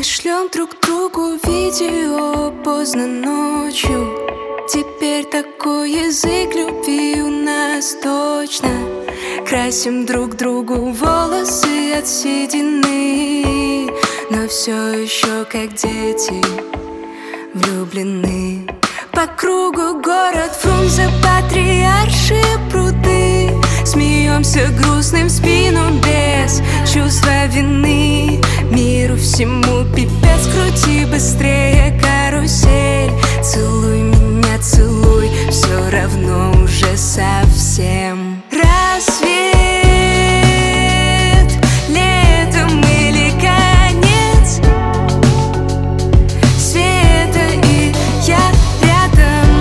шлем друг другу видео поздно ночью. Теперь такой язык любви у нас точно. Красим друг другу волосы от седины, но все еще как дети влюблены. По кругу город, Фрунзе, Патриарши пруды. Смеемся грустным в спину без чувства вины. Миру всему пипец, крути быстрее карусель. Целуй меня, целуй, все равно уже совсем. Рассвет, летом или конец света, и я рядом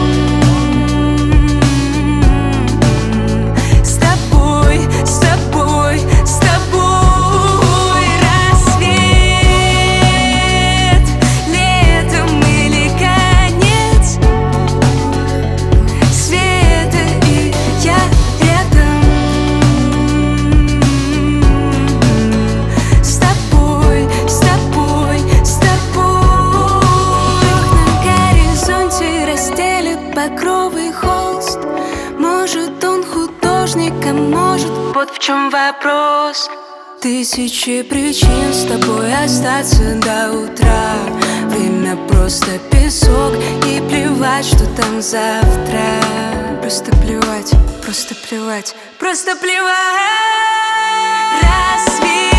с тобой, с тобой, с тобой. Рассвет, летом или конец света, и я рядом с тобой, с тобой, с тобой. На горизонте расстелит багровый холст. Может, он художник, а может, вот в чем вопрос. Тысячи причин с тобой остаться до утра. Время просто песок, и плевать, что там завтра. Просто плевать, просто плевать, просто плевать. Рассвет.